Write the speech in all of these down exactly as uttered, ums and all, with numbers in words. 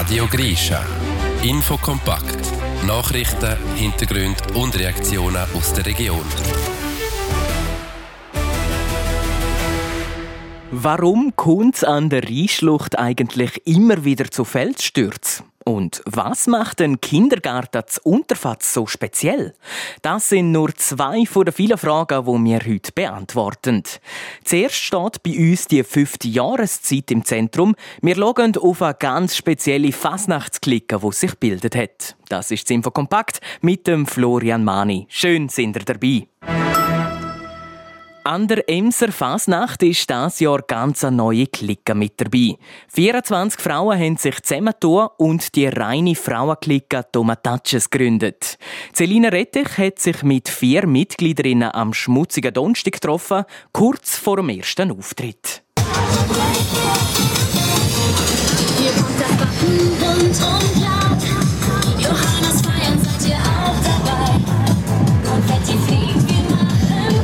Radio Grisha. Infokompakt. Nachrichten, Hintergründe und Reaktionen aus der Region. Warum kommt es an der Rheinschlucht eigentlich immer wieder zu Felsstürzen? Und was macht ein Kindergarten zu Unterfatz so speziell? Das sind nur zwei von den vielen Fragen, die wir heute beantworten. Zuerst steht bei uns die fünfte Jahreszeit im Zentrum. Wir schauen auf eine ganz spezielle Fasnachtsklicke, die sich gebildet hat. Das ist das Infokompakt mit dem Florian Mani. Schön sind ihr dabei. An der Emser Fasnacht ist dieses Jahr ganz eine neue Clique mit dabei. vierundzwanzig Frauen haben sich zusammengetan und die reine Frauenklicke Tomatatsches gegründet. Celina Rettich hat sich mit vier Mitgliederinnen am schmutzigen Donnerstag getroffen, kurz vor dem ersten Auftritt. Hier kommt das Backen rundum laut. Johannes feiern, seid ihr auch dabei? Konfetti fliegt, wir machen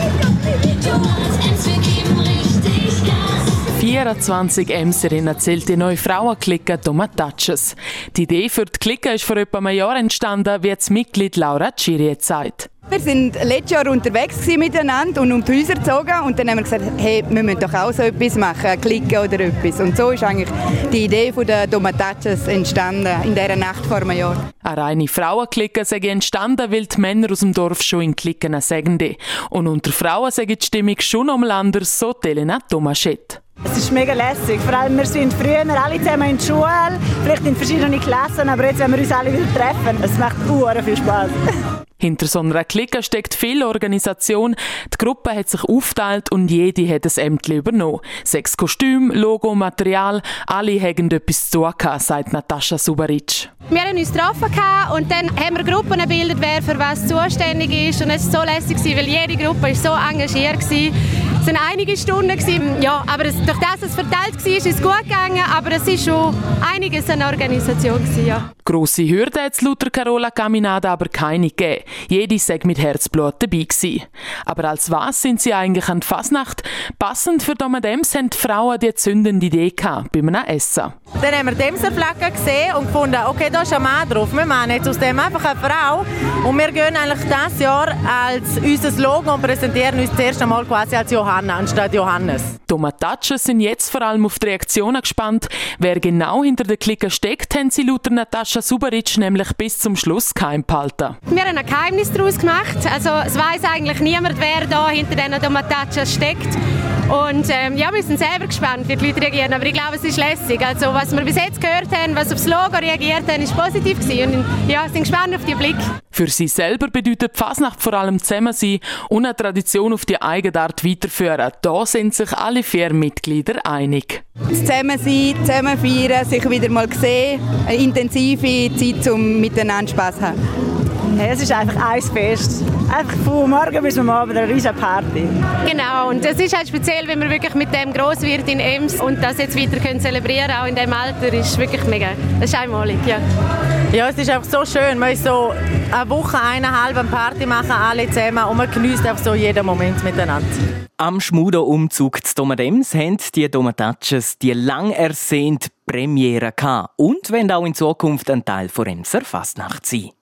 Geil. Johannes Ems, wir geben richtig Gas. vierundzwanzig Emserinnen zählt die neue Frauenklicke Tomatatsches. Die Idee für die Clique ist vor etwa einem Jahr entstanden, wie das Mitglied Laura Tschiri sagt. Wir waren letztes Jahr unterwegs miteinander und um die Häuser gezogen. Und dann haben wir gesagt, hey, wir müssen doch auch so etwas machen, klicken oder etwas. Und so ist eigentlich die Idee der Tomatatsches entstanden, in dieser Nacht vor einem Jahr. Eine reine Frauenklicke sei entstanden, weil die Männer aus dem Dorf schon in Klicken sagen. Und unter Frauen sei die Stimmung schon noch mal anders, so Elena Tomaschett. Es ist mega lässig. Vor allem, wir sind früher alle zusammen in der Schule, vielleicht in verschiedenen Klassen, aber jetzt, wenn wir uns alle wieder treffen, es macht sehr viel Spass. Hinter so einer Clique steckt viel Organisation. Die Gruppe hat sich aufgeteilt und jede hat ein Ämtchen übernommen. Sechs Kostüme, Logo, Material, alle haben etwas zu tun gehabt, sagt Natascha Subaric. Wir haben uns getroffen und dann haben wir Gruppen gebildet, wer für was zuständig ist. Und es war so lässig, weil jede Gruppe war so engagiert war. Es waren einige Stunden, ja, aber es, durch das es verteilt war, ist es gut gegangen, aber es war schon einiges an Organisation. Ja. Grosse Hürden hat es laut Carola Caminada aber keine gegeben. Jede sei mit Herzblut dabei gewesen. Aber als was sind sie eigentlich an die Fasnacht? Passend für Domadems haben die Frauen die zündende Idee gehabt, bei einem Essen. Dann haben wir die Emser-Flagge gesehen und gefunden, okay, da ist ein Mann drauf. Wir machen jetzt aus dem einfach eine Frau. Und wir gehen eigentlich dieses Jahr als unser Logo und präsentieren uns das erste Mal quasi als Johanna anstatt Johannes. Tomatatsches sind jetzt vor allem auf die Reaktionen gespannt. Wer genau hinter der Clique steckt, haben sie laut Natascha Subaric nämlich bis zum Schluss geheim behalten. Wir haben ein Geheimnis daraus gemacht. Also es weiss eigentlich niemand, wer da hinter diesen Tomatatsches steckt. Und ähm, ja, wir sind selber gespannt, wie die Leute reagieren. Aber ich glaube, es ist lässig. Also was wir bis jetzt gehört haben, was aufs Logo reagiert haben, ist positiv gewesen. Und ja, sind gespannt auf den Blick. Für sie selber bedeutet die Fasnacht vor allem Zusammensein und eine Tradition auf die eigene Art weiterführen. Da sind sich alle vier Mitglieder einig. Zusammensein, zusammen feiern, sich wieder mal sehen, eine intensive Zeit, um miteinander Spass zu haben. Hey, es ist einfach ein Fest. Einfach von morgen bis am Abend eine riesige Party. Genau, und es ist halt speziell, wenn wir wirklich mit dem Grosswirt in Ems und das jetzt weiter können zelebrieren, auch in diesem Alter, ist wirklich mega. Das ist einmalig, ja. Ja, es ist einfach so schön. Man ist so eine Woche, eineinhalb eine Party machen, alle zusammen und man genießt einfach so jeden Moment miteinander. Am Schmudo-Umzug zu Domadems haben die Tomatatsches die lang ersehnte Premiere gehabt und wollen auch in Zukunft ein Teil von Emser Fasnacht sein.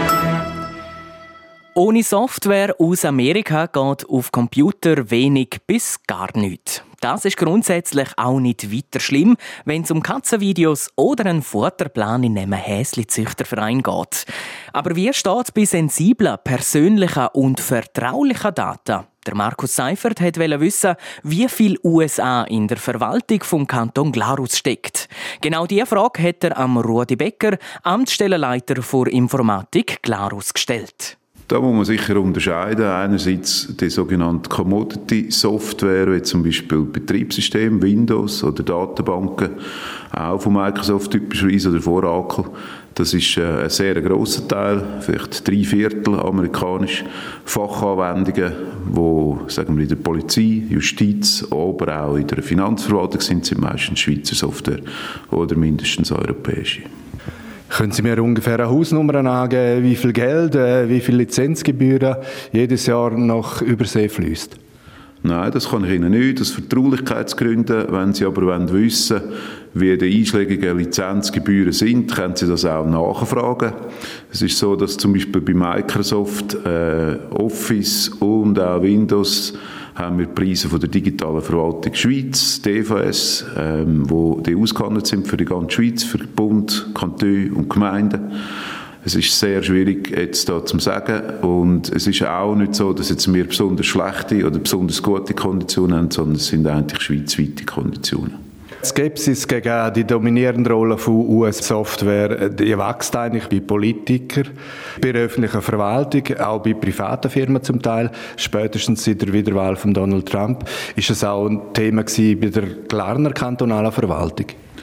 Ohne Software aus Amerika geht auf Computer wenig bis gar nichts. Das ist grundsätzlich auch nicht weiter schlimm, wenn es um Katzenvideos oder einen Futterplan in einem Häsli-Züchterverein geht. Aber wie steht es bei sensiblen, persönlichen und vertraulichen Daten? Der Markus Seifert wollte wissen, wie viel U S A in der Verwaltung vom Kanton Glarus steckt. Genau diese Frage hat er am Rudi Becker, Amtsstellenleiter für Informatik Glarus, gestellt. Da muss man sicher unterscheiden. Einerseits die sogenannte Commodity-Software, wie zum Beispiel Betriebssystem, Windows oder Datenbanken, auch von Microsoft typischerweise oder von Oracle. Das ist ein sehr grosser Teil, vielleicht drei Viertel amerikanisch. Fachanwendungen, die sagen wir, in der Polizei, Justiz, aber auch in der Finanzverwaltung sind, sind meistens Schweizer Software oder mindestens europäische. Können Sie mir ungefähr eine Hausnummer angeben, wie viel Geld, wie viele Lizenzgebühren jedes Jahr nach Übersee fließt? Nein, das kann ich Ihnen nicht, aus Vertraulichkeitsgründen. Wenn Sie aber wissen wollen, wie die einschlägigen Lizenzgebühren sind, können Sie das auch nachfragen. Es ist so, dass zum Beispiel bei Microsoft äh, Office und auch Windows haben wir die Preise von der digitalen Verwaltung Schweiz, D V S, ähm, wo die ausgehandelt sind für die ganze Schweiz, für Bund, Kantone und Gemeinden. Es ist sehr schwierig, jetzt da zu sagen. Und es ist auch nicht so, dass jetzt wir besonders schlechte oder besonders gute Konditionen haben, sondern es sind eigentlich schweizweite Konditionen. Die Skepsis gegen die dominierende Rolle von U S-Software, die wächst eigentlich bei Politikern, bei der öffentlichen Verwaltung, auch bei privaten Firmen zum Teil. Spätestens seit der Wiederwahl von Donald Trump ist es auch ein Thema gewesen bei der Glarner kantonalen Verwaltung.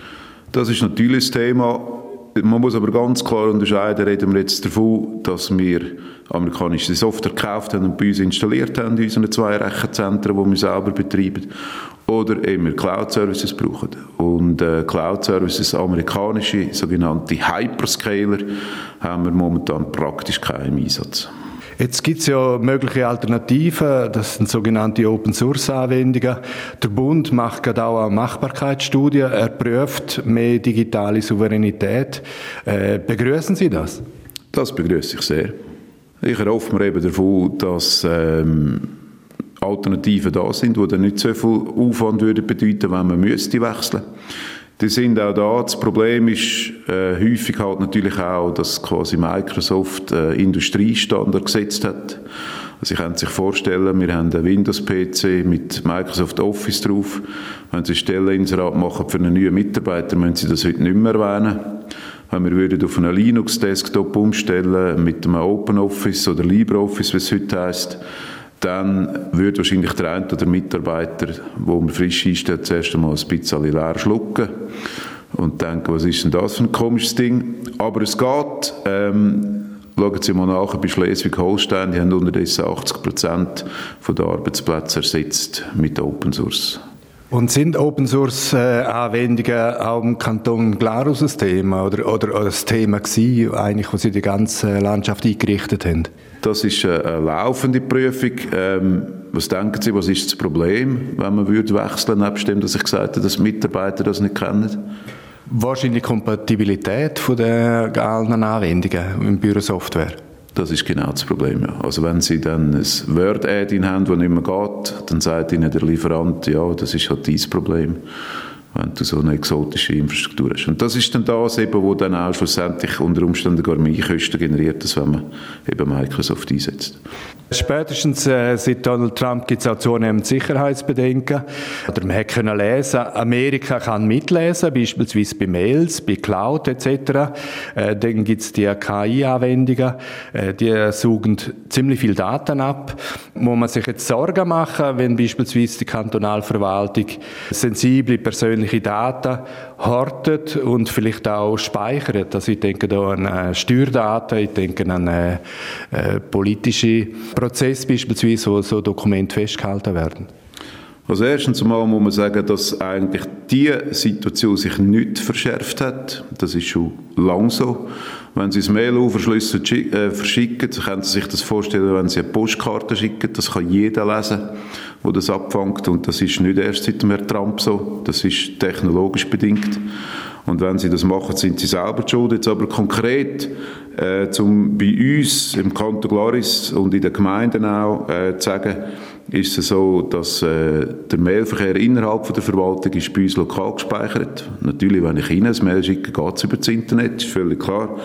Das ist natürlich das Thema. Man muss aber ganz klar unterscheiden, reden wir jetzt davon, dass wir amerikanische Software gekauft haben und bei uns installiert haben in unseren zwei Rechenzentren, die wir selber betreiben, oder eben wir Cloud-Services brauchen. Und äh, Cloud-Services, amerikanische, sogenannte Hyperscaler, haben wir momentan praktisch keinen Einsatz. Jetzt gibt es ja mögliche Alternativen, das sind sogenannte Open-Source-Anwendungen. Der Bund macht gerade auch eine Machbarkeitsstudie, er prüft mehr digitale Souveränität. Äh, begrüßen Sie das? Das begrüße ich sehr. Ich erhoffe mir eben davon, dass ähm, Alternativen da sind, die dann nicht so viel Aufwand würden bedeuten, wenn man müsste wechseln. Die sind auch da. Das Problem ist äh, häufig halt natürlich auch, dass quasi Microsoft äh, Industriestandard gesetzt hat. Also Sie können sich vorstellen, wir haben einen Windows-P C mit Microsoft Office drauf. Wenn Sie Stelleninserat machen für einen neuen Mitarbeiter, müssen Sie das heute nicht mehr erwähnen. Wenn wir würden auf einen Linux-Desktop umstellen mit einem OpenOffice oder LibreOffice, wie es heute heisst, dann würde wahrscheinlich der eine oder der Mitarbeiter, wo man frisch einstellt, zuerst einmal ein bisschen leer schlucken und denken, was ist denn das für ein komisches Ding? Aber es geht. Ähm, schauen Sie mal nach, bei Schleswig-Holstein, die haben unterdessen achtzig Prozent der Arbeitsplätze ersetzt mit Open Source. Und sind Open-Source-Anwendungen auch im Kanton Glarus ein Thema oder, oder, oder das Thema gewesen, eigentlich, wo Sie die ganze Landschaft eingerichtet haben? Das ist eine laufende Prüfung. Ähm, was denken Sie, was ist das Problem, wenn man würde wechseln, nebst dem, dass ich gesagt habe, dass Mitarbeiter das nicht kennen? Wahrscheinlich Kompatibilität von den allen Anwendungen im Bürosoftware. Das ist genau das Problem, ja. Also wenn Sie dann ein Word-Add-in haben, das nicht mehr geht, dann sagt Ihnen der Lieferant, ja, das ist halt dein Problem, wenn du so eine exotische Infrastruktur hast. Und das ist dann das, eben, wo dann auch schlussendlich unter Umständen gar mehr Kosten generiert, als wenn man eben Microsoft einsetzt. Spätestens äh, seit Donald Trump gibt es auch zunehmend Sicherheitsbedenken. Oder man können lesen, Amerika kann mitlesen, beispielsweise bei Mails, bei Cloud et cetera. Äh, dann gibt es die K I-Anwendungen, äh, die saugen ziemlich viel Daten ab. Muss man sich jetzt Sorgen machen, wenn beispielsweise die Kantonalverwaltung sensible persönliche Daten hortet und vielleicht auch speichert. Also ich denke da an äh, Steuerdaten, ich denke an äh, äh, politische Prozesse beispielsweise, wo so Dokumente festgehalten werden. Also erstens einmal muss man sagen, dass eigentlich diese Situation sich nicht verschärft hat. Das ist schon lang so. Wenn Sie das Mail unverschlüsselt äh, verschicken, können Sie sich das vorstellen, wenn Sie eine Postkarte schicken, das kann jeder lesen, der das abfängt. Und das ist nicht erst seit dem Herrn Trump so, das ist technologisch bedingt. Und wenn Sie das machen, sind Sie selber schuld. Jetzt aber konkret, äh, zum bei uns im Kanton Glaris und in den Gemeinden auch äh, zu sagen, ist es so, dass äh, der Mailverkehr innerhalb von der Verwaltung ist bei uns lokal gespeichert. Natürlich, wenn ich Ihnen ein Mail schicke, geht es über das Internet, ist völlig klar.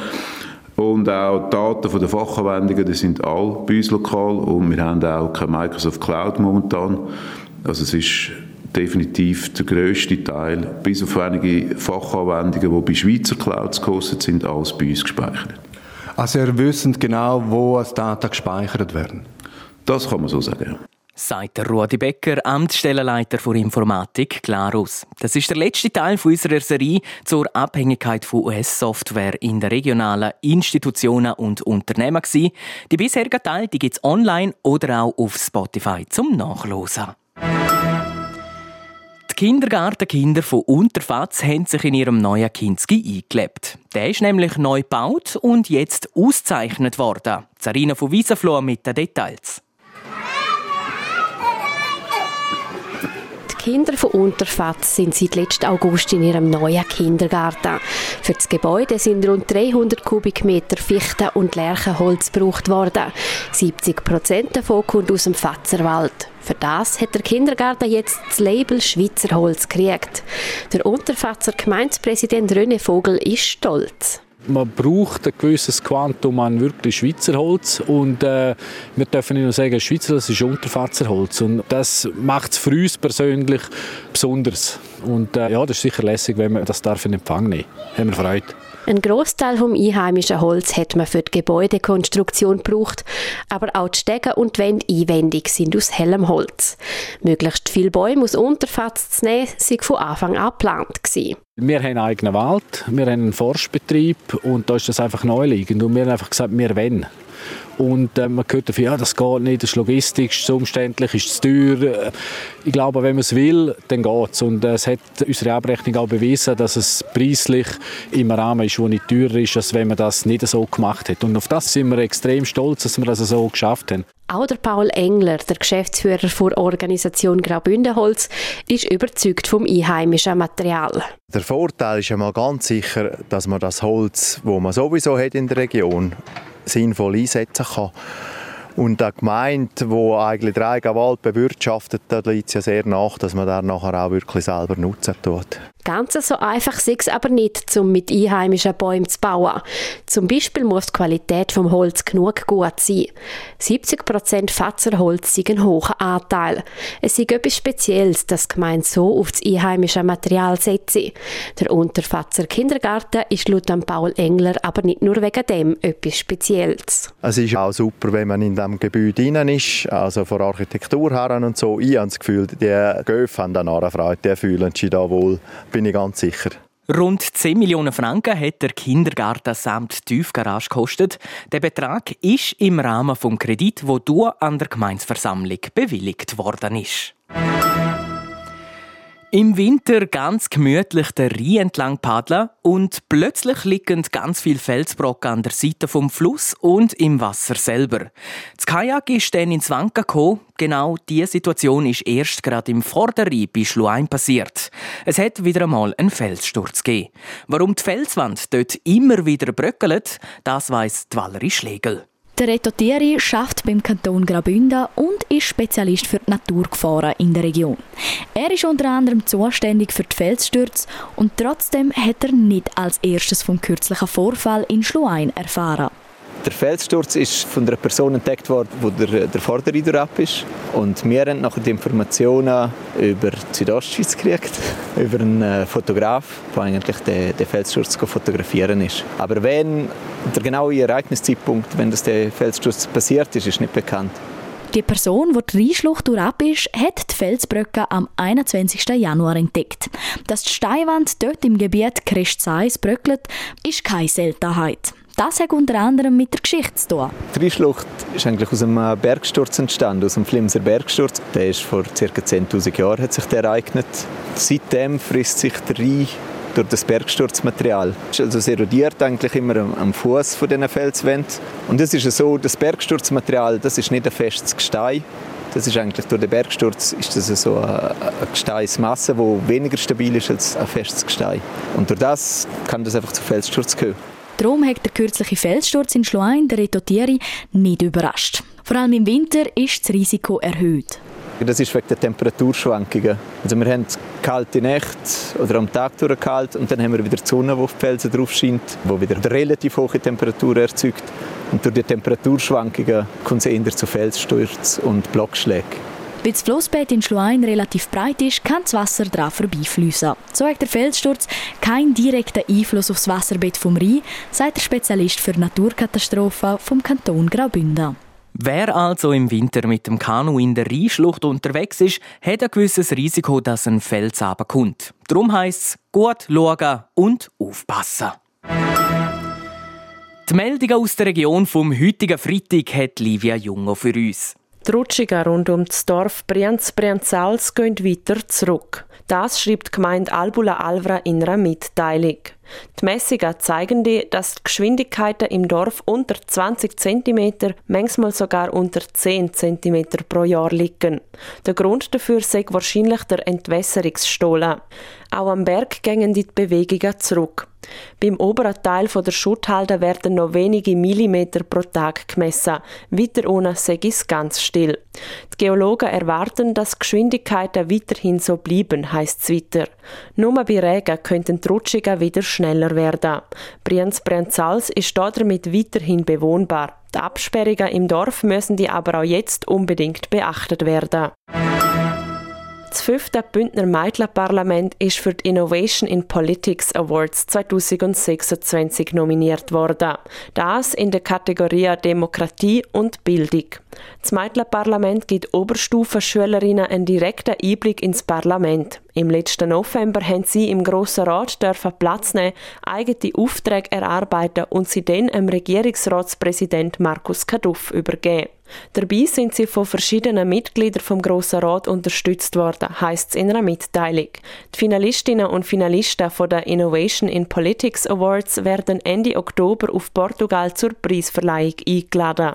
Und auch die Daten von den Fachanwendungen, die sind alle bei uns lokal und wir haben auch keine Microsoft Cloud momentan. Also es ist definitiv der grösste Teil, bis auf einige Fachanwendungen, die bei Schweizer Clouds gehostet sind, alles bei uns gespeichert. Also ihr wisst genau, wo als Daten gespeichert werden? Das kann man so sagen, ja. Sagt Rudi Becker, Amtsstellenleiter für Informatik Glarus. Das ist der letzte Teil unserer Serie zur Abhängigkeit von U S-Software in den regionalen Institutionen und Unternehmen. Die bisherigen Teile gibt es online oder auch auf Spotify zum Nachhören. Die Kindergartenkinder von Unterfatz haben sich in ihrem neuen Kinski eingelebt. Der ist nämlich neu gebaut und jetzt ausgezeichnet worden. Sarina von Wiesenfloh mit den Details. Die Kinder von Unterfatz sind seit letztem August in ihrem neuen Kindergarten. Für das Gebäude sind rund dreihundert Kubikmeter Fichten- und Lärchenholz gebraucht worden. siebzig Prozent davon kommt aus dem Pfazerwald. Für das hat der Kindergarten jetzt das Label Schweizer Holz gekriegt. Der Unterfatzer Gemeindepräsident René Vogel ist stolz. Man braucht ein gewisses Quantum an wirklich Schweizer Holz und äh, wir dürfen nicht nur sagen, Schweizer Holz ist Unterfatzer Holz und das macht es für uns persönlich besonders. Und äh, ja, das ist sicher lässig, wenn man das darf in Empfang nehmen. Haben wir Freude. Ein Grossteil vom einheimischen Holz hat man für die Gebäudekonstruktion gebraucht, aber auch die Stege und die Wände einwendig sind aus hellem Holz. Möglichst viele Bäume aus Unterfatz zu nehmen, sei von Anfang an geplant gewesen. Wir haben einen eigenen Wald, wir haben einen Forstbetrieb und da ist das einfach naheliegend und wir haben einfach gesagt, wir wollen. Und äh, man hört dafür, ja, das geht nicht, das ist logistisch, zu umständlich, ist zu teuer. Ich glaube, wenn man es will, dann geht es. Und äh, es hat unsere Abrechnung auch bewiesen, dass es preislich im Rahmen ist, der nicht teurer ist, als wenn man das nicht so gemacht hat. Und auf das sind wir extrem stolz, dass wir das so geschafft haben. Auch der Paul Engler, der Geschäftsführer der Organisation Graubünden Holz, ist überzeugt vom einheimischen Material. Der Vorteil ist einmal ganz sicher, dass man das Holz, das man sowieso hat in der Region, sinnvoll einsetzen kann. Und eine Gemeinde, die eigentlich den eigenen Wald bewirtschaftet, da liegt es ja sehr nach, dass man den nachher auch wirklich selber nutzen tut. Ganz so einfach ist es aber nicht, um mit einheimischen Bäumen zu bauen. Zum Beispiel muss die Qualität des Holz genug gut sein. siebzig Prozent Fatzerholz sind ein hoher Anteil. Es ist etwas Spezielles, dass die Gemeinde so auf das einheimische Material setzt. Der Unterfatzer Kindergarten ist laut Paul Engler aber nicht nur wegen dem etwas Spezielles. Es ist auch super, wenn man in diesem Gebäude drin ist, also von Architektur her und so. Ich habe das Gefühl, die Göfe haben dann auch Freude, die fühlen sich da wohl. Bin ich ganz sicher. Rund zehn Millionen Franken hat der Kindergarten samt Tiefgarage gekostet. Der Betrag ist im Rahmen des Kredits, der durch an der Gemeindeversammlung bewilligt worden ist. Im Winter ganz gemütlich den Rhein entlang paddeln und plötzlich liegen ganz viele Felsbrocken an der Seite vom Fluss und im Wasser selber. Das Kajak ist dann ins Wanken gekommen. Genau diese Situation ist erst gerade im Vorderrhein bei Schluein passiert. Es hat wieder einmal einen Felssturz gegeben. Warum die Felswand dort immer wieder bröckelt, das weiss die Valerie Schlegel. Der Reto Thierry arbeitet beim Kanton Graubünden und ist Spezialist für die Naturgefahren in der Region. Er ist unter anderem zuständig für die Felsstürze und trotzdem hat er nicht als erstes vom kürzlichen Vorfall in Schluein erfahren. Der Felssturz ist von einer Person entdeckt worden, wo der, der Vorderrider ab ist. Und wir haben nachher die Informationen über die Südostschweiz gekriegt, über einen Fotograf, der eigentlich den, den Felssturz fotografieren ist. Aber wenn der genaue Ereigniszeitpunkt, wenn das der Felssturz passiert ist, ist nicht bekannt. Die Person, die die Rheinschlucht durchab ist, hat die Felsbrücke am einundzwanzigsten Januar entdeckt. Dass die Steinwand dort im Gebiet Crest-Sais bröckelt, ist keine Seltenheit. Das hat unter anderem mit der Geschichte zu tun. Die Rheinschlucht ist eigentlich aus einem Bergsturz entstanden, aus dem Flimser Bergsturz. Der ist vor ca. zehntausend Jahren hat sich der ereignet. Seitdem frisst sich der Rhein durch das Bergsturzmaterial. Also es erodiert eigentlich immer am Fuß von diesen Felswänden. Und es ist so, das Bergsturzmaterial, das ist nicht ein festes Gestein. Das ist eigentlich durch den Bergsturz ist das so eine Gesteinsmasse, die weniger stabil ist als ein festes Gestein. Und durch das kann das einfach zu Felssturz kommen. Darum hat der kürzliche Felssturz in Schluein der Reto Thierry nicht überrascht. Vor allem im Winter ist das Risiko erhöht. Das ist wegen der Temperaturschwankungen. Also wir haben kalte Nächte oder am Tag durch kalt und dann haben wir wieder die Sonne, die auf die Felsen drauf scheint, die wieder eine relativ hohe Temperatur erzeugt. Und durch die Temperaturschwankungen kommt es eher zu Felsstürzen und Blockschlägen. Weil das Flussbett in Schluein relativ breit ist, kann das Wasser daran vorbeifließen. So hat der Felssturz keinen direkten Einfluss auf das Wasserbett vom Rhein, sagt der Spezialist für Naturkatastrophen vom Kanton Graubünden. Wer also im Winter mit dem Kanu in der Rheinschlucht unterwegs ist, hat ein gewisses Risiko, dass ein Fels runterkommt. Darum heisst es, gut schauen und aufpassen. Die Meldungen aus der Region vom heutigen Freitag hat Livia Jungo für uns. Die Rutschungen rund um das Dorf Brienz-Brienzals gehen weiter zurück. Das schreibt die Gemeinde Albula-Alvra in einer Mitteilung. Die Messungen zeigen, dass die Geschwindigkeiten im Dorf unter zwanzig Zentimeter, manchmal sogar unter zehn Zentimeter pro Jahr liegen. Der Grund dafür sei wahrscheinlich der Entwässerungsstollen. Auch am Berg gehen die Bewegungen zurück. Beim oberen Teil der Schutthalde werden noch wenige Millimeter pro Tag gemessen. Weiter unten sei es ganz still. Die Geologen erwarten, dass die Geschwindigkeiten weiterhin so bleiben, heisst es weiter. Nur bei Regen könnten die Rutschungen wieder schneller werden. Brienz-Brienzals ist damit weiterhin bewohnbar. Die Absperrungen im Dorf müssen die aber auch jetzt unbedingt beachtet werden. Das fünfte Bündner Mädchenparlament ist für die Innovation in Politics Awards zwanzig sechsundzwanzig nominiert worden. Das in der Kategorie Demokratie und Bildung. Das Mädchenparlament gibt Oberstufenschülerinnen einen direkten Einblick ins Parlament. Im letzten November haben sie im Grossen Rat dürfen Platz nehmen, eigene Aufträge erarbeiten und sie dann dem Regierungsratspräsident Markus Kaduff übergeben. Dabei sind sie von verschiedenen Mitgliedern vom Grossen Rat unterstützt worden, heisst es in einer Mitteilung. Die Finalistinnen und Finalisten von der Innovation in Politics Awards werden Ende Oktober auf Portugal zur Preisverleihung eingeladen.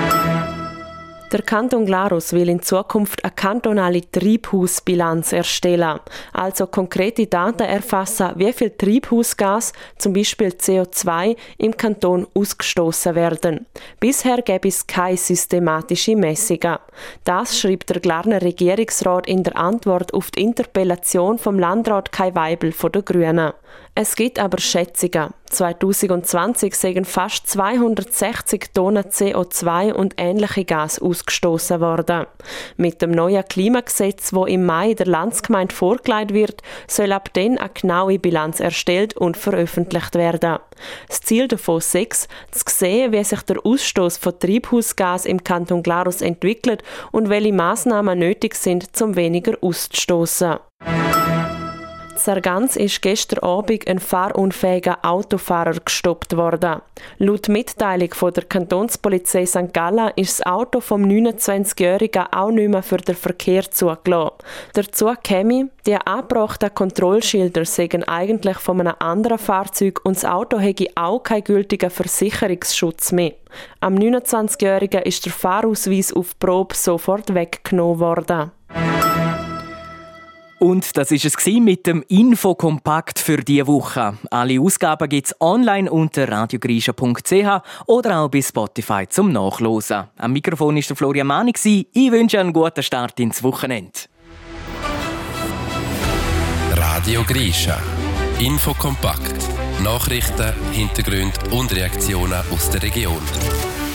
Der Kanton Glarus will in Zukunft eine kantonale Treibhausbilanz erstellen, also konkrete Daten erfassen, wie viel Treibhausgas, zum Beispiel C O zwei, im Kanton ausgestoßen werden. Bisher gäbe es keine systematische Messungen. Das schreibt der Glarner Regierungsrat in der Antwort auf die Interpellation vom Landrat Kai Weibel von den Grünen. Es gibt aber Schätzungen. zwanzig zwanzig seien fast zweihundertsechzig Tonnen C O zwei und ähnliche Gas ausgestoßen worden. Mit dem neuen Klimagesetz, wo im Mai der Landsgemeinde vorgelegt wird, soll ab dann eine genaue Bilanz erstellt und veröffentlicht werden. Das Ziel davon sei es, zu sehen, wie sich der Ausstoß von Treibhausgas im Kanton Glarus entwickelt und welche Massnahmen nötig sind, um weniger auszustoßen. In Sargans ist gestern Abend ein fahrunfähiger Autofahrer gestoppt worden. Laut Mitteilung von der Kantonspolizei Sankt Gallen ist das Auto vom neunundzwanzigjährigen auch nicht mehr für den Verkehr zugelassen. Dazu käme, die angebrachten Kontrollschilder seien eigentlich von einem anderen Fahrzeug und das Auto hätte auch keinen gültigen Versicherungsschutz mehr. Am neunundzwanzigjährigen ist der Fahrausweis auf Probe sofort weggenommen worden. Und das war es mit dem Infokompakt für diese Woche. Alle Ausgaben gibt es online unter radiogrischa punkt c h oder auch bei Spotify zum Nachhören. Am Mikrofon war der Florian Mani. Ich wünsche einen guten Start ins Wochenende. Radio Grischa. Infokompakt. Nachrichten, Hintergründe und Reaktionen aus der Region.